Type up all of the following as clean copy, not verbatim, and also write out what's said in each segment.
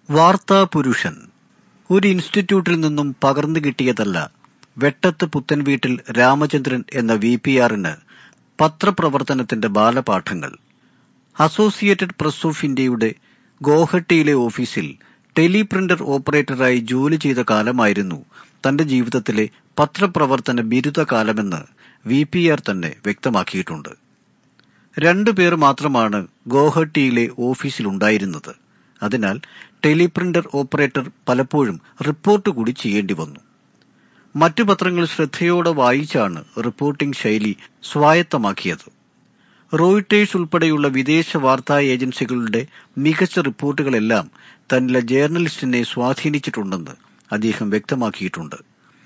വാർത്താ പുരുഷൻ ഒരു ഇൻസ്റ്റിറ്റ്യൂട്ടിൽ നിന്നും പകർന്നു കിട്ടിയതല്ല. വെട്ടത്ത് പുത്തൻ വീട്ടിൽ രാമചന്ദ്രൻ എന്ന VPRന് പത്രപ്രവർത്തനത്തിന്റെ ബാലപാഠങ്ങൾ. അസോസിയേറ്റഡ് പ്രസ് ഓഫ് ഇന്ത്യയുടെ ഗോഹട്ടിയിലെ ഓഫീസിൽ ടെലിപ്രിന്റർ ഓപ്പറേറ്ററായി ജോലി ചെയ്ത കാലമായിരുന്നു തന്റെ ജീവിതത്തിലെ പത്രപ്രവർത്തന ബിരുദകാലമെന്ന് VPR തന്നെ വ്യക്തമാക്കിയിട്ടുണ്ട്. 2 പേർ മാത്രമാണ് ഗോഹട്ടിയിലെ ഓഫീസിലുണ്ടായിരുന്നത്. അതിനാൽ ടെലിപ്രിന്റർ ഓപ്പറേറ്റർ പലപ്പോഴും റിപ്പോർട്ട് കൂടി ചെയ്യേണ്ടി വന്നു. മറ്റു പത്രങ്ങൾ ശ്രദ്ധയോടെ വായിച്ചാണ് റിപ്പോർട്ടിംഗ് ശൈലി സ്വായത്തമാക്കിയത്. റോയിട്ടേഴ്സ് ഉൾപ്പെടെയുള്ള വിദേശ വാർത്താ ഏജൻസികളുടെ മികച്ച റിപ്പോർട്ടുകളെല്ലാം തന്നിലെ ജേർണലിസ്റ്റിനെ സ്വാധീനിച്ചിട്ടുണ്ടെന്ന് അദ്ദേഹം വ്യക്തമാക്കിയിട്ടുണ്ട്.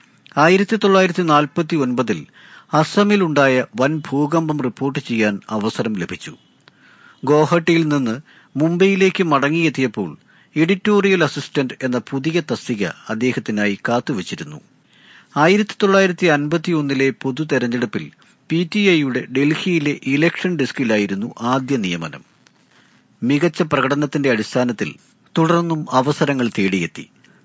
1949 അസമിലുണ്ടായ വൻ ഭൂകമ്പം റിപ്പോർട്ട് ചെയ്യാൻ അവസരം ലഭിച്ചു. ഗോഹട്ടിയിൽ നിന്ന് മുംബൈയിലേക്ക് മടങ്ങിയെത്തിയപ്പോൾ എഡിറ്റോറിയൽ അസിസ്റ്റന്റ് എന്ന പുതിയ തസ്തിക അദ്ദേഹത്തിനായി കാത്തുവച്ചിരുന്നു. 1951 പൊതു തെരഞ്ഞെടുപ്പിൽ PTIയുടെ ഡൽഹിയിലെ ഇലക്ഷൻ ഡെസ്കിലായിരുന്നു ആദ്യ നിയമനം. മികച്ച പ്രകടനത്തിന്റെ അടിസ്ഥാനത്തിൽ തുടർന്നും അവസരങ്ങൾ തേടിയെത്തി.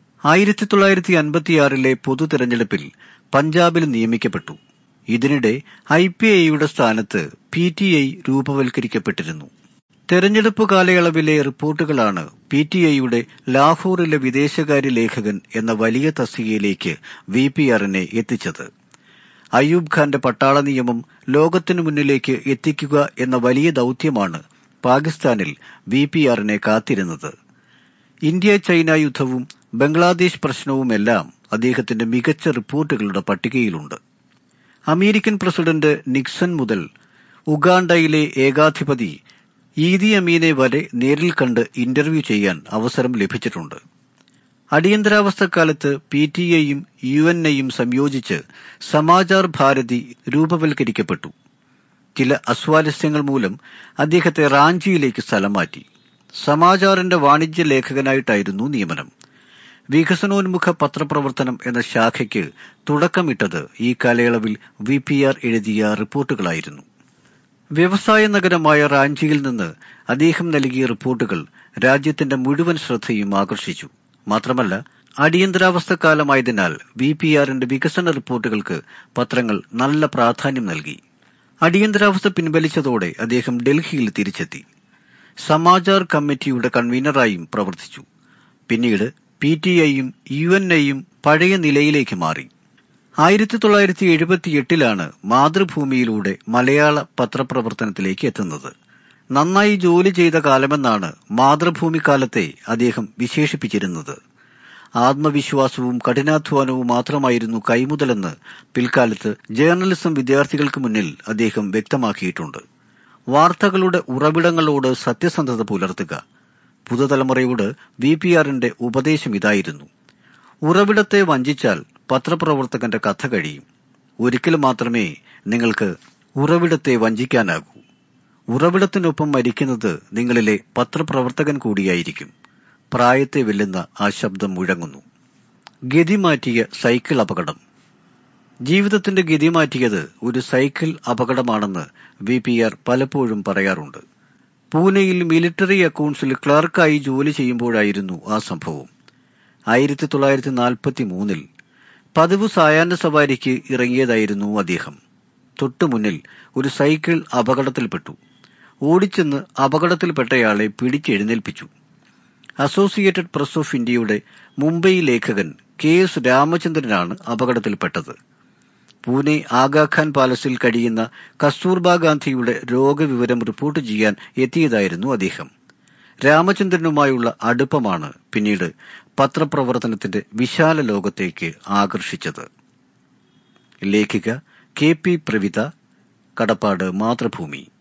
1956 പൊതു തെരഞ്ഞെടുപ്പിൽ പഞ്ചാബിൽ നിയമിക്കപ്പെട്ടു. ഇതിനിടെ IPIയുടെ സ്ഥാനത്ത് PTI രൂപവൽക്കരിക്കപ്പെട്ടിരുന്നു. തെരഞ്ഞെടുപ്പ് കാലയളവിലെ റിപ്പോർട്ടുകളാണ് PTIയുടെ ലാഹോറിലെ വിദേശകാര്യ ലേഖകൻ എന്ന വലിയ തസ്തികയിലേക്ക് VPRനെ എത്തിച്ചത്. അയ്യൂബ് ഖാന്റെ പട്ടാള നിയമം ലോകത്തിനു മുന്നിലേക്ക് എത്തിക്കുക എന്ന വലിയ ദൗത്യമാണ് പാകിസ്ഥാനിൽ VPRനെ കാത്തിരുന്നത്. ഇന്ത്യ ചൈന യുദ്ധവും ബംഗ്ലാദേശ് പ്രശ്നവുമെല്ലാം അദ്ദേഹത്തിന്റെ മികച്ച റിപ്പോർട്ടുകളുടെ പട്ടികയിലുണ്ട്. അമേരിക്കൻ പ്രസിഡന്റ് നിക്സൺ മുതൽ ഉഗാണ്ടയിലെ ഏകാധിപതി ഈദി അമീനെ വരെ നേരിൽ കണ്ട് ഇന്റർവ്യൂ ചെയ്യാൻ അവസരം ലഭിച്ചിട്ടുണ്ട്. അടിയന്തരാവസ്ഥക്കാലത്ത് PTIയും UNയും സംയോജിച്ച് സമാചാർ ഭാരതി രൂപവൽക്കരിക്കപ്പെട്ടു. ചില അസ്വാരസ്യങ്ങൾ മൂലം അദ്ദേഹത്തെ റാഞ്ചിയിലേക്ക് സ്ഥലം മാറ്റി. സമാചാറിന്റെ വാണിജ്യ ലേഖകനായിട്ടായിരുന്നു നിയമനം. വികസനോന്മുഖ പത്രപ്രവർത്തനം എന്ന ശാഖയ്ക്ക് തുടക്കമിട്ടത് ഈ കാലയളവിൽ VPR എഴുതിയ റിപ്പോർട്ടുകളായിരുന്നു. വ്യവസായ നഗരമായ റാഞ്ചിയിൽ നിന്ന് അദ്ദേഹം നൽകിയ റിപ്പോർട്ടുകൾ രാജ്യത്തിന്റെ മുഴുവൻ ശ്രദ്ധയും ആകർഷിച്ചു. മാത്രമല്ല, അടിയന്തരാവസ്ഥക്കാലമായതിനാൽ VPRന്റെ വികസന റിപ്പോർട്ടുകൾക്ക് പത്രങ്ങൾ നല്ല പ്രാധാന്യം നൽകി. അടിയന്തരാവസ്ഥ പിൻവലിച്ചതോടെ അദ്ദേഹം ഡൽഹിയിൽ തിരിച്ചെത്തി. സമാചാർ കമ്മിറ്റിയുടെ കൺവീനറായും പ്രവർത്തിച്ചു. പിന്നീട് PTIയും UNയും പഴയ നിലയിലേക്ക് മാറി. 1978 മാതൃഭൂമിയിലൂടെ മലയാള പത്രപ്രവർത്തനത്തിലേക്ക് എത്തുന്നത്. നന്നായി ജോലി ചെയ്ത കാലമെന്നാണ് മാതൃഭൂമി കാലത്തെ അദ്ദേഹം വിശേഷിപ്പിച്ചിരുന്നത്. ആത്മവിശ്വാസവും കഠിനാധ്വാനവും മാത്രമായിരുന്നു കൈമുതലെന്ന് പിൽക്കാലത്ത് ജേർണലിസം വിദ്യാർത്ഥികൾക്ക് മുന്നിൽ അദ്ദേഹം വ്യക്തമാക്കിയിട്ടുണ്ട്. വാർത്തകളുടെ ഉറവിടങ്ങളോട് സത്യസന്ധത പുലർത്തുക. പുതുതലമുറയോട് VPRന്റെ ഉപദേശം ഇതായിരുന്നു: ഉറവിടത്തെ വഞ്ചിച്ചാൽ പത്രപ്രവർത്തകന്റെ കഥ കഴിയും. ഒരിക്കൽ മാത്രമേ നിങ്ങൾക്ക് ഉറവിടത്തെ വഞ്ചിക്കാനാകൂ. ഉറവിടത്തിനൊപ്പം മരിക്കുന്നത് നിങ്ങളിലെ പത്രപ്രവർത്തകൻ കൂടിയായിരിക്കും. പ്രായത്തെ വെല്ലുന്ന ആ ശബ്ദം മുഴങ്ങുന്നു. ഗതിമാറ്റിയ സൈക്കിൾ അപകടം. ജീവിതത്തിന്റെ ഗതിമാറ്റിയത് ഒരു സൈക്കിൾ അപകടമാണെന്ന് VPR പലപ്പോഴും പറയാറുണ്ട്. പൂനെയിൽ മിലിറ്ററി അക്കൗണ്ട്സിൽ ക്ലർക്കായി ജോലി ചെയ്യുമ്പോഴായിരുന്നു ആ സംഭവം. 1943 പതിവ് സായാഹ്ന സവാരിക്ക് ഇറങ്ങിയതായിരുന്നു അദ്ദേഹം. തൊട്ടുമുന്നിൽ ഒരു സൈക്കിൾ അപകടത്തിൽപ്പെട്ടു. ഓടിച്ചെന്ന് അപകടത്തിൽപ്പെട്ടയാളെ പിടിച്ചെഴുന്നേൽപ്പിച്ചു. അസോസിയേറ്റഡ് പ്രസ് ഓഫ് ഇന്ത്യയുടെ മുംബൈ ലേഖകൻ KS രാമചന്ദ്രനാണ് അപകടത്തിൽപ്പെട്ടത്. പൂനെ ആഗാഖാൻ പാലസിൽ കഴിയുന്ന കസ്തൂർബ ഗാന്ധിയുടെ രോഗവിവരം റിപ്പോർട്ട് ചെയ്യാൻ എത്തിയതായിരുന്നു അദ്ദേഹം. രാമചന്ദ്രനുമായുള്ള അടുപ്പമാണ് പിന്നീട് പത്രപ്രവർത്തനത്തിന്റെ വിശാല ലോകത്തേക്ക് ആകർഷിച്ചത്. ലേഖിക KP പ്രവിത, കടപ്പാട്, മാതൃഭൂമി.